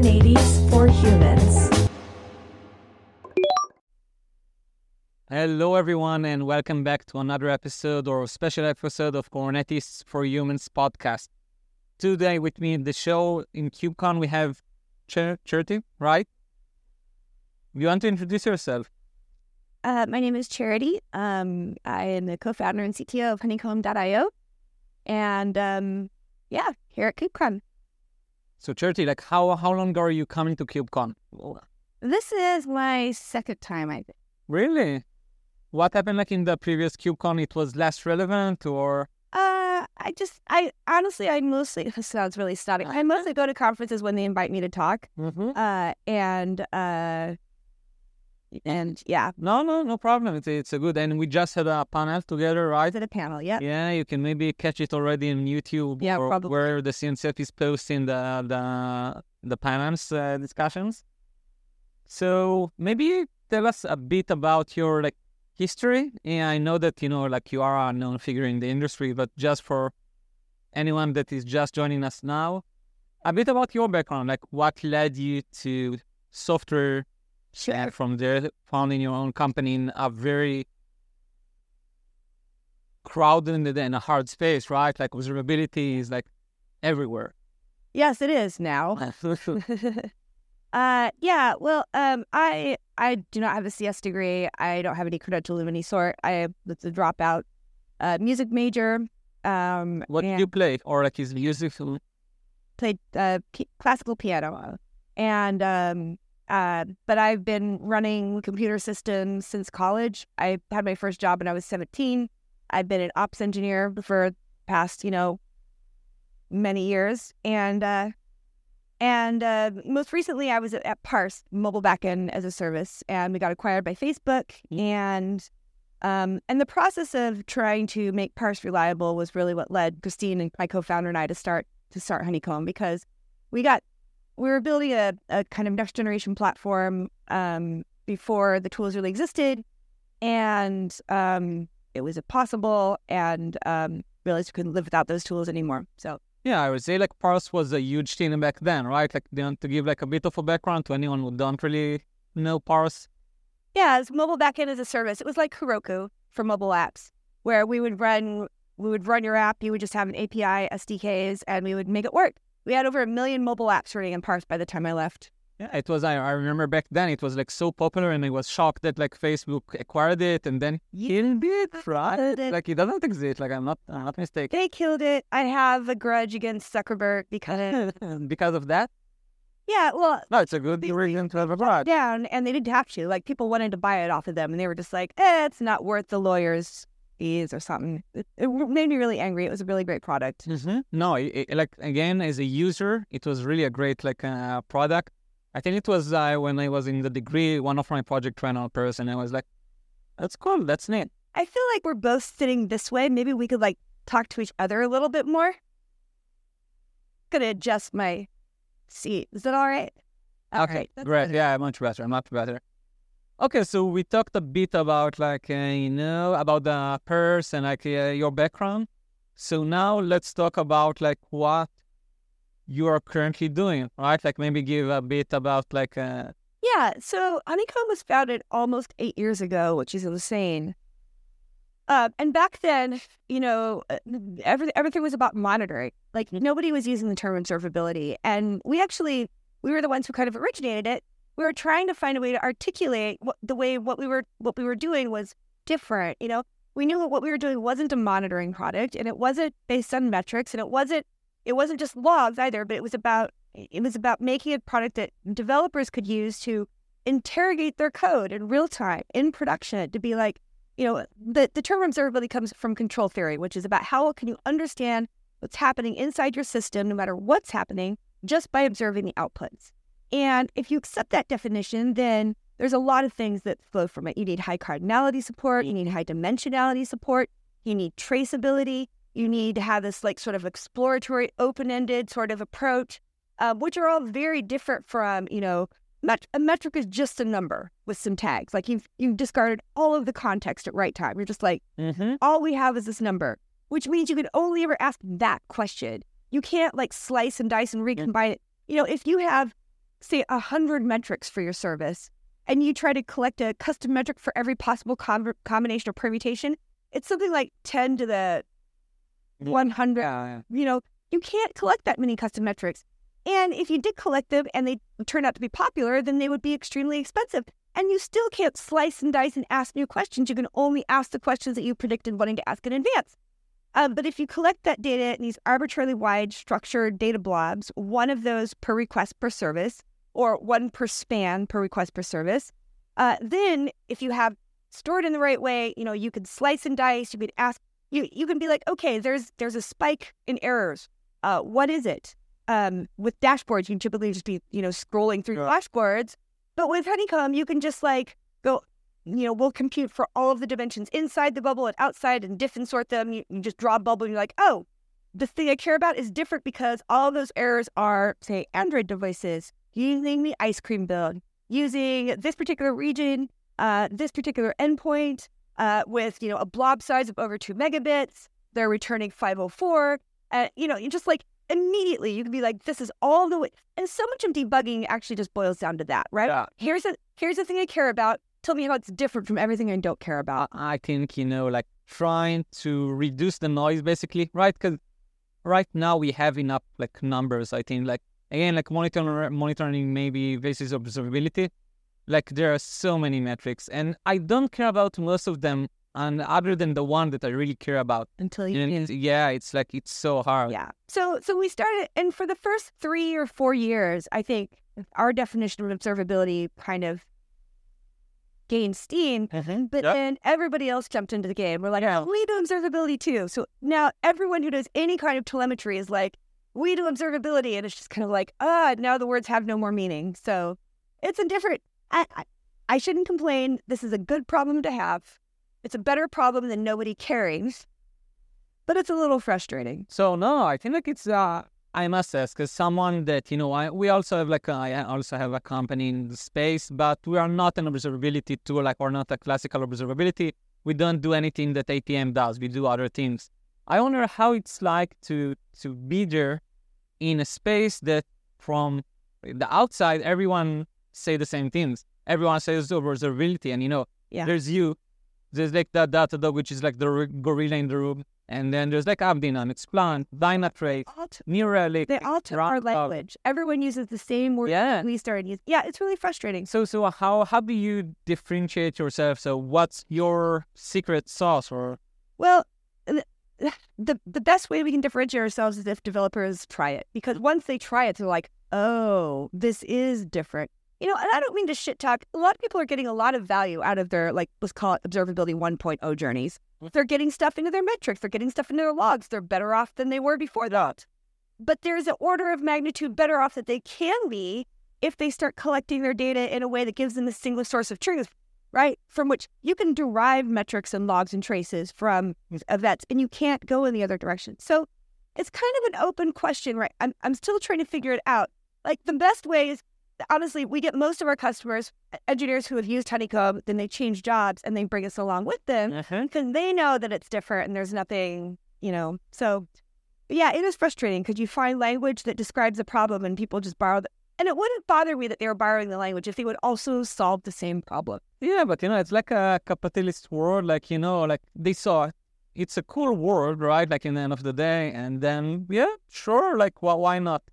Kubernetes for Humans. Hello, everyone, and welcome back to another episode or special episode of Kubernetes for Humans podcast. Today, with me in the show in KubeCon, we have Charity, right? You want to introduce yourself? My name is Charity. I am the co-founder and CTO of Honeycomb.io. And here at KubeCon. So, Charity, how long are you coming to KubeCon? This is my second time, I think. Really? What happened in the previous KubeCon? It was less relevant or? I honestly, this sounds really static. I mostly go to conferences when they invite me to talk. Mm-hmm. No problem. It's a good, and we just had a panel together, right? At a panel, yeah. Yeah, you can maybe catch it already on YouTube. Yeah, or probably. where the CNCF is posting the panels discussions. So maybe tell us a bit about your history. Yeah, I know that you are a known figure in the industry, but just for anyone that is just joining us now, a bit about your background, what led you to software. Sure. From there, founding your own company in a very crowded and a hard space, right? Observability is everywhere. Yes, it is now. I do not have a CS degree. I don't have any credentials of any sort. I was a dropout music major. What did you play? Or is music? Played classical piano. And but I've been running computer systems since college. I had my first job when I was 17. I've been an ops engineer for the past, many years. And most recently I was at Parse, mobile backend as a service, and we got acquired by Facebook. And the process of trying to make Parse reliable was really what led Christine and my co-founder and I to start Honeycomb, because we were building a kind of next generation platform before the tools really existed, and it was impossible, and realized we couldn't live without those tools anymore. So yeah, I would say Parse was a huge thing back then, right? To give a bit of a background to anyone who don't really know Parse. Yeah, it's mobile backend as a service. It was like Heroku for mobile apps, where we would run your app. You would just have an API, SDKs, and we would make it work. We had over 1 million mobile apps running in Parse by the time I left. Yeah, it was. I remember back then it was so popular, and I was shocked that Facebook acquired it and then killed it, right? It doesn't exist. I'm not mistaken. They killed it. I have a grudge against Zuckerberg because of that. Yeah, well, no, it's a good reason to have a grudge. Down, and they didn't have to. People wanted to buy it off of them, and they were just it's not worth the lawyers' fees or something. It made me really angry. It was a really great product. Mm-hmm. No, again, as a user, it was really a great product. I think it was when I was in the degree, one of my projects ran on Parse, and I was like, that's cool, that's neat. I feel like we're both sitting this way. Maybe we could talk to each other a little bit more. Gonna adjust my seat. Is that all right? Okay, great. Yeah, much better. Okay, so we talked a bit about about the Parse and your background. So now let's talk about what you are currently doing, right? Maybe give a bit about Yeah, so Honeycomb was founded almost 8 years ago, which is insane. And back then, everything was about monitoring. Nobody was using the term observability, and we were the ones who kind of originated it. We were trying to find a way to articulate what we were doing was different. We knew what we were doing wasn't a monitoring product, and it wasn't based on metrics, and it wasn't just logs either. But it was about making a product that developers could use to interrogate their code in real time in production. To be the term observability comes from control theory, which is about how can you understand what's happening inside your system, no matter what's happening, just by observing the outputs. And if you accept that definition, then there's a lot of things that flow from it. You need high cardinality support. You need high dimensionality support. You need traceability. You need to have this sort of exploratory, open-ended sort of approach, which are all very different from, a metric is just a number with some tags. You've discarded all of the context at right time. You're just all we have is this number, which means you can only ever ask that question. You can't slice and dice and recombine it. If you have say 100 metrics for your service, and you try to collect a custom metric for every possible combination or permutation, it's something like 10 to the 100. You know, you can't collect that many custom metrics. And if you did collect them and they turned out to be popular, then they would be extremely expensive. And you still can't slice and dice and ask new questions. You can only ask the questions that you predicted wanting to ask in advance. But if you collect that data in these arbitrarily wide structured data blobs, one of those per request per service, or one per span per request per service, then if you have stored in the right way, you know, you could slice and dice. You could ask. You can be like, okay, there's a spike in errors. What is it? With dashboards, you can typically just be, you know, scrolling through dashboards. But with Honeycomb, you can just like go, you know, we'll compute for all of the dimensions inside the bubble and outside and diff and sort them. You just draw a bubble and you're like, oh, the thing I care about is different because all of those errors are, say, Android devices using the ice cream build, using this particular region, this particular endpoint with, you know, a blob size of over 2 megabits. They're returning 504. You know, you just like, immediately you can be like, this is all the way. And so much of debugging actually just boils down to that, right? Yeah. Here's the thing I care about. Tell me how it's different from everything I don't care about. I think, you know, like trying to reduce the noise basically, right? Because right now we have enough like numbers, I think, like, again, like monitoring maybe versus observability. Like there are so many metrics and I don't care about most of them. And other than the one that I really care about. Until you yeah, it's like, it's so hard. Yeah. So we started, and for the first 3 or 4 years, I think our definition of observability kind of gained steam. But then everybody else jumped into the game. We're like, we do observability too. So now everyone who does any kind of telemetry is like, we do observability. And it's just kind of like, now the words have no more meaning. So it's a different, I shouldn't complain. This is a good problem to have. It's a better problem than nobody caring, but it's a little frustrating. So no, I think like it's I must ask, because someone that, you know, we also have like I also have a company in the space, but we are not an observability tool, like we're not a classical observability. We don't do anything that APM does. We do other things. I wonder how it's like to be there in a space that from the outside everyone say the same things. Everyone says observability, and you know, there's you. There's like that Datadog, which is like the gorilla in the room. And then there's like Abdinan, Xplant, Dynatrace, New Relic. They all took our language. Everyone uses the same word we started using. Yeah, it's really frustrating. So how do you differentiate yourself? So what's your secret sauce? Or well, the best way we can differentiate ourselves is if developers try it. Because once they try it, they're like, oh, this is different. You know, and I don't mean to shit talk. A lot of people are getting a lot of value out of their, like, let's call it observability 1.0 journeys. They're getting stuff into their metrics. They're getting stuff into their logs. They're better off than they were before that. But there's an order of magnitude better off that they can be if they start collecting their data in a way that gives them a single source of truth, right? From which you can derive metrics and logs and traces from events, and you can't go in the other direction. So it's kind of an open question, right? I'm still trying to figure it out. Like, the best way is, honestly, we get most of our customers, engineers who have used Honeycomb, then they change jobs and they bring us along with them because they know that it's different and there's nothing, you know. So, yeah, it is frustrating because you find language that describes a problem and people just borrow and it wouldn't bother me that they were borrowing the language if they would also solve the same problem. Yeah, but, you know, it's like a capitalist world. Like, you know, like they saw it's a cool world, right? Like in the end of the day. And then, yeah, sure. Like, well, why not?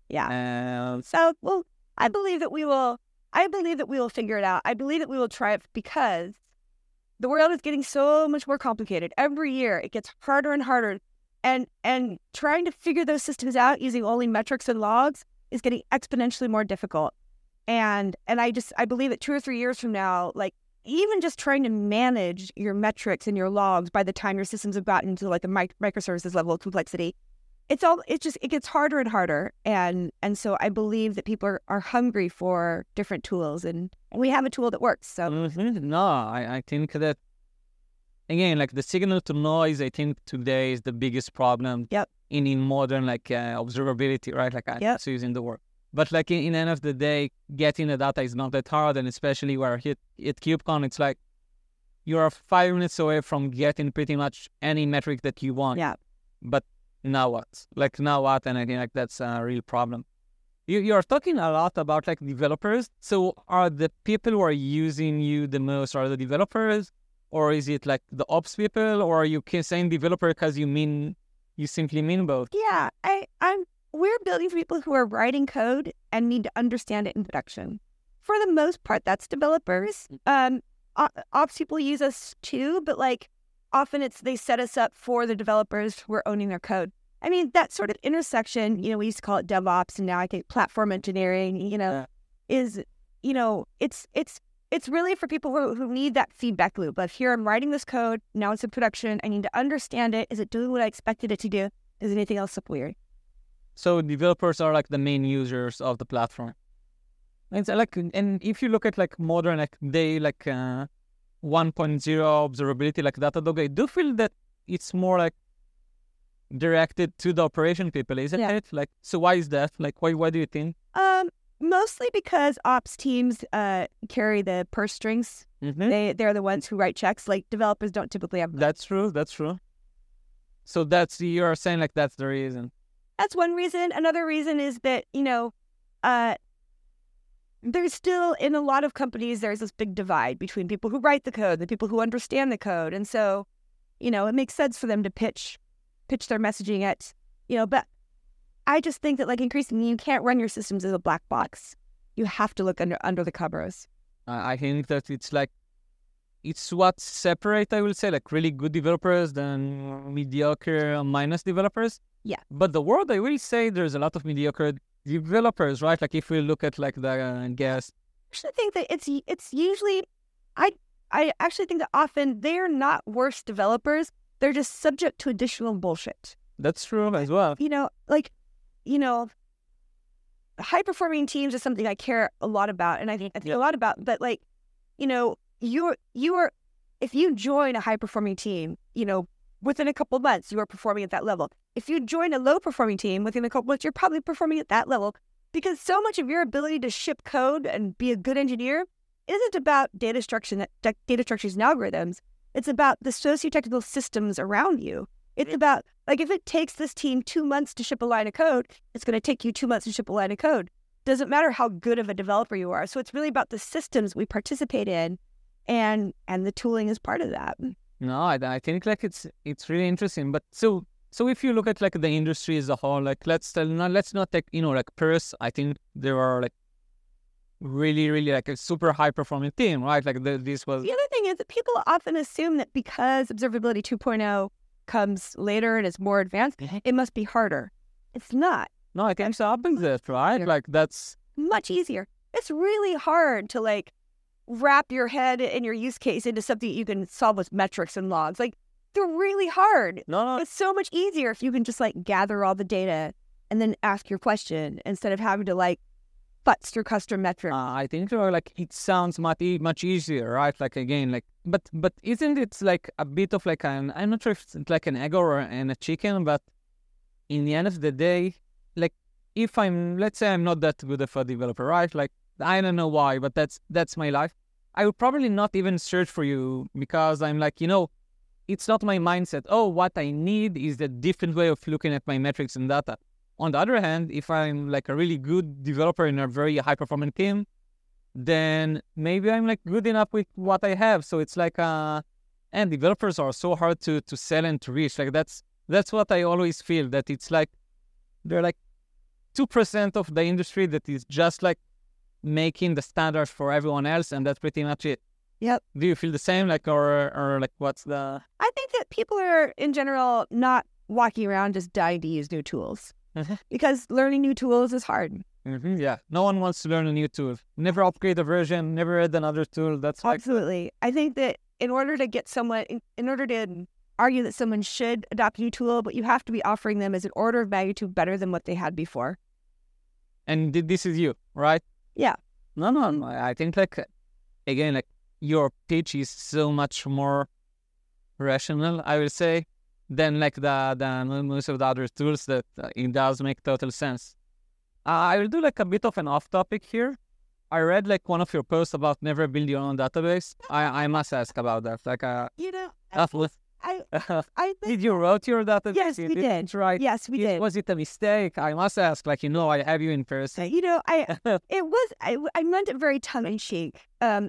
Yeah. So, well, I believe that we will figure it out. I believe that we will try it because the world is getting so much more complicated. Every year it gets harder and harder. And trying to figure those systems out using only metrics and logs is getting exponentially more difficult. And I believe that 2 or 3 years from now, like even just trying to manage your metrics and your logs by the time your systems have gotten to like a microservices level of complexity, it gets harder and harder. And so I believe that people are hungry for different tools and we have a tool that works. So no, I think that, again, like the signal to noise, I think today is the biggest problem in modern like observability, right? Like I'm using the word. But like in the end of the day, getting the data is not that hard. And especially where at KubeCon, it's like you're 5 minutes away from getting pretty much any metric that you want. Yeah. But now what? And I think like that's a real problem. you're talking a lot about like developers. So are the people who are using you the most are the developers, or is it like the ops people, or are you saying developer because you simply mean both? Yeah, we're building for people who are writing code and need to understand it in production. For the most part, that's developers. Ops people use us too, but like often they set us up for the developers who are owning their code. I mean, that sort of intersection, we used to call it DevOps, and now I think platform engineering, is, it's really for people who need that feedback loop. Like, here I'm writing this code, now it's in production, I need to understand it. Is it doing what I expected it to do? Is anything else look weird? So developers are like the main users of the platform. And so and if you look at like modern, like 1.0 observability, like Datadog, I do feel that it's more like directed to the operation people, isn't it? Like, so why is that? Like, why do you think? Mostly because ops teams carry the purse strings. Mm-hmm. They're the ones who write checks. Like, developers don't typically have. That's true. So you're saying like that's the reason. That's one reason. Another reason is that there's still, in a lot of companies, there's this big divide between people who write the code and the people who understand the code, and so it makes sense for them to pitch their messaging at but I just think that, like, increasingly you can't run your systems as a black box. You have to look under the covers. I think that it's what separates, I will say, like really good developers than mediocre minus developers. Yeah. But the world, I will say, there's a lot of mediocre developers, right? Like if we look at like the guess. I actually think that it's usually, I actually think that often they're not worse developers. They're just subject to additional bullshit. That's true as well. High-performing teams is something I care a lot about, and I think a lot about. But like, you are, if you join a high-performing team, within a couple of months you are performing at that level. If you join a low-performing team, within a couple of months you're probably performing at that level, because so much of your ability to ship code and be a good engineer isn't about data structures and algorithms. It's about the socio-technical systems around you. It's about, like, if it takes this team 2 months to ship a line of code, it's going to take you 2 months to ship a line of code. Doesn't matter how good of a developer you are. So it's really about the systems we participate in, and the tooling is part of that. No, I think like it's really interesting. But so if you look at like the industry as a whole, like let's not take like Purse. I think there are like really, really like a super high performing team, right? Like this was. The other thing is that people often assume that because Observability 2.0 comes later and is more advanced, it must be harder. It's not. No, I think it's the opposite, right? Like that's much easier. It's really hard to like wrap your head and your use case into something you can solve with metrics and logs. Like, they're really hard. No. It's so much easier if you can just like gather all the data and then ask your question instead of having to like futz through custom metrics. I think like it sounds much easier, right? Like again, like but isn't it like a bit of like I'm not sure if it's like an egg and a chicken, but in the end of the day, like if let's say I'm not that good of a developer, right? Like I don't know why, but that's my life. I would probably not even search for you because I'm like, it's not my mindset. Oh, what I need is a different way of looking at my metrics and data. On the other hand, if I'm like a really good developer in a very high-performing team, then maybe I'm like good enough with what I have. So it's like, and developers are so hard to sell and to reach. Like that's what I always feel, that it's like they're like 2% of the industry that is just like making the standards for everyone else, and that's pretty much it. Yep. Do you feel the same? Like, or like, what's the? I think that people are in general not walking around just dying to use new tools. Because learning new tools is hard. Yeah. No one wants to learn a new tool. Never upgrade a version, never add another tool. That's absolutely. I think that in order to get someone, in order to argue that someone should adopt a new tool, but you have to be offering them as an order of magnitude better than what they had before. And this is you, right? Yeah. No. I think like, again, like your pitch is so much more rational, I will say, than like the most of the other tools that it does make total sense. I will do like a bit of an off topic here. I read like one of your posts about never build your own database. I must ask about that. Like I think Did you wrote your database? Yes, You we didn't did. Write. Yes, we did. Was it a mistake? I must ask. Like, I have you in person. I meant it very tongue in cheek.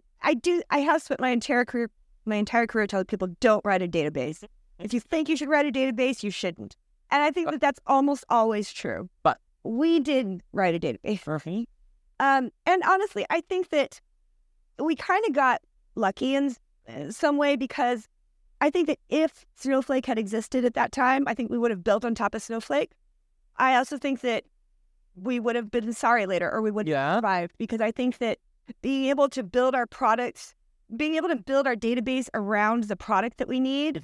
I have spent my entire career telling people don't write a database. If you think you should write a database, you shouldn't. And I think that that's almost always true. But we did write a database. And honestly, I think that we kind of got lucky in some way, because I think that if Snowflake had existed at that time, I think we would have built on top of Snowflake. I also think that we would have been sorry later, or we would have survived, because I think that being able to build our products, being able to build our database around the product that we need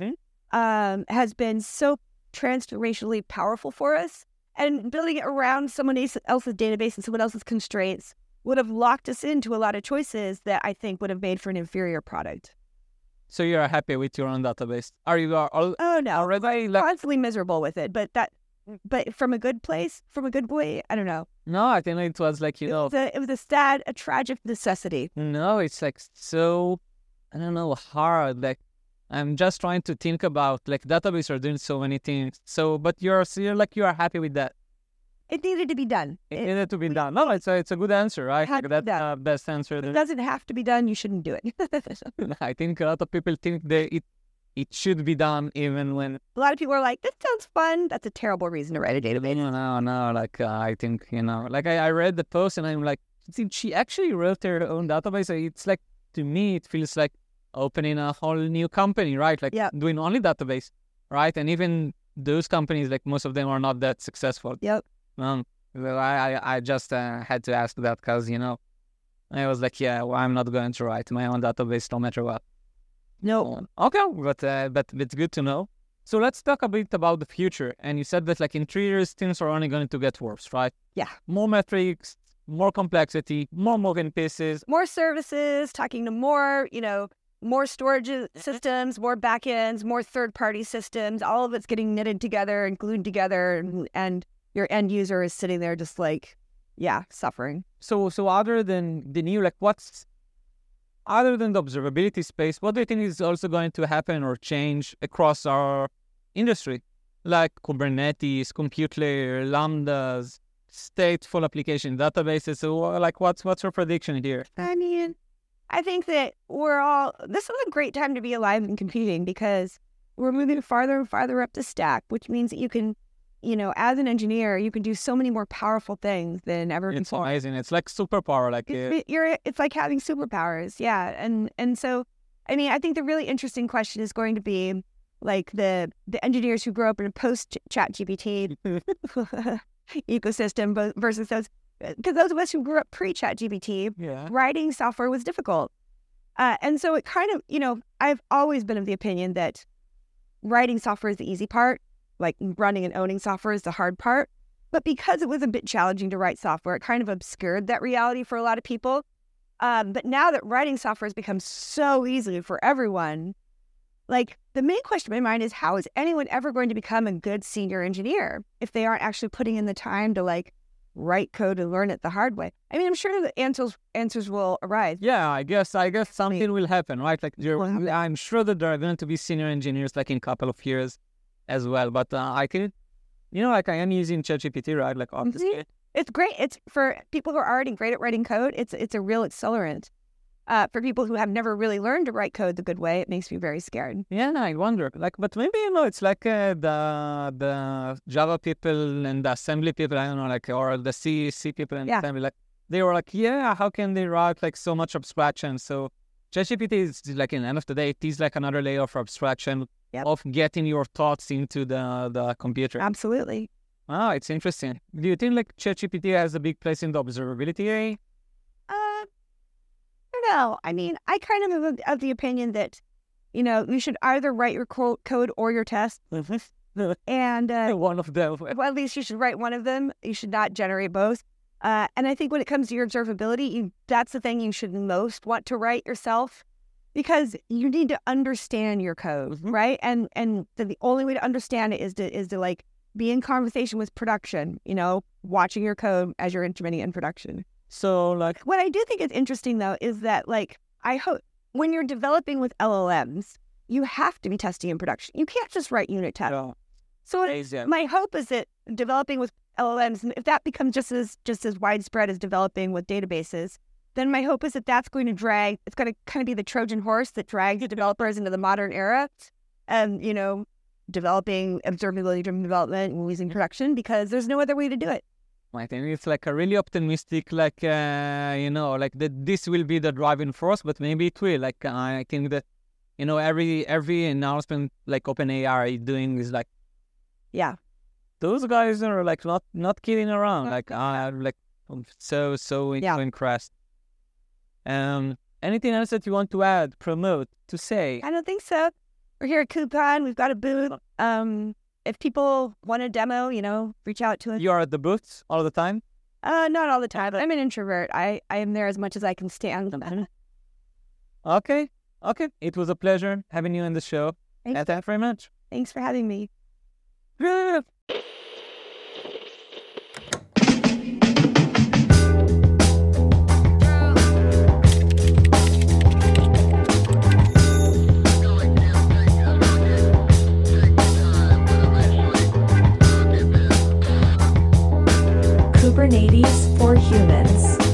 has been so transformationally powerful for us. And building it around someone else's database and someone else's constraints would have locked us into a lot of choices that I think would have made for an inferior product. So you're happy with your own database? Are you Oh no, already constantly miserable with it, but from a good place, from a good boy, I don't know. No, I think it was like, It was a tragic necessity. No, it's like so, I don't know, hard. Like, I'm just trying to think about, like, database are doing so many things. So, but you're happy with that. It needed to be done. It needed to be done. No, it's a good answer, right? Had Like, to be that's done. the best answer. If it doesn't have to be done, you shouldn't do it. I think a lot of people think that it should be done even when... A lot of people are like, this sounds fun. That's a terrible reason to write a database. No. Like, I think, like, I read the post and I'm like, did she actually wrote her own database? It's like, to me, it feels like opening a whole new company, right? Like, doing only database, right? And even those companies, like, most of them are not that successful. Yep. Well, I just had to ask that because, I was like, I'm not going to write my own database no matter what. No. Okay, but it's good to know. So let's talk a bit about the future. And you said that, like, in 3 years, things are only going to get worse, right? Yeah. More metrics, more complexity, more moving pieces. More services, talking to more storage systems, more backends, more third-party systems. All of it's getting knitted together and glued together, and your end user is sitting there just like, suffering. So other than the new, like, other than the observability space, what do you think is also going to happen or change across our industry? Like Kubernetes, compute layer, Lambdas, stateful application databases. So, like, what's your prediction here? I mean, I think that this is a great time to be alive and computing, because we're moving farther and farther up the stack, which means that you can, as an engineer, you can do so many more powerful things than ever before. It's amazing. It's like superpower. Like it's like having superpowers. Yeah. And so, I mean, I think the really interesting question is going to be like the engineers who grew up in a post-ChatGPT ecosystem versus those, because those of us who grew up pre-ChatGPT, writing software was difficult. And so it kind of, I've always been of the opinion that writing software is the easy part, like running and owning software is the hard part. But because it was a bit challenging to write software, it kind of obscured that reality for a lot of people. But now that writing software has become so easy for everyone, like, the main question in my mind is, how is anyone ever going to become a good senior engineer if they aren't actually putting in the time to, like, write code and learn it the hard way? I mean, I'm sure the answers will arise. Yeah, I guess something will happen, right? Like, I'm sure that there are going to be senior engineers, like, in a couple of years as well. But I can, like, I am using ChatGPT, right? Like, obviously. It's great. It's for people who are already great at writing code. It's a real accelerant. For people who have never really learned to write code the good way, it makes me very scared. Yeah, I wonder. Like, but maybe, it's like the Java people and the assembly people, I don't know, like, or the C people and assembly, like, they were like, how can they write, like, so much abstraction? So ChatGPT is, like, in the end of the day, it is like another layer of abstraction of getting your thoughts into the computer. Absolutely. Wow, it's interesting. Do you think, like, ChatGPT has a big place in the observability area? No, I mean, I kind of of the opinion that, you should either write your code or your test. And one of them. Well, at least you should write one of them. You should not generate both. And I think when it comes to your observability, that's the thing you should most want to write yourself, because you need to understand your code, right? And the only way to understand it is to like be in conversation with production. Watching your code as you're implementing it in production. So, like, what I do think is interesting, though, is that, like, I hope when you're developing with LLMs, you have to be testing in production. You can't just write unit tests. Yeah. So Crazy. my hope is that developing with LLMs, if that becomes just as widespread as developing with databases, then my hope is that that's going to drag, it's going to kind of be the Trojan horse that drags the developers into the modern era and, developing observability-driven development and using production, because there's no other way to do it. I think it's like a really optimistic, like, like that this will be the driving force, but maybe it will. Like, I think that, every announcement like OpenAI is doing is like, Yeah. those guys are like not kidding around. Like, I'm so impressed. Anything else that you want to add, promote, to say? I don't think so. We're here at KubeCon. We've got a booth. If people want a demo, reach out to us. You are at the booths all the time? Not all the time. I'm an introvert. I am there as much as I can stand. Okay. It was a pleasure having you on the show. Thanks. Thank you very much. Thanks for having me. Kubernetes for Humans.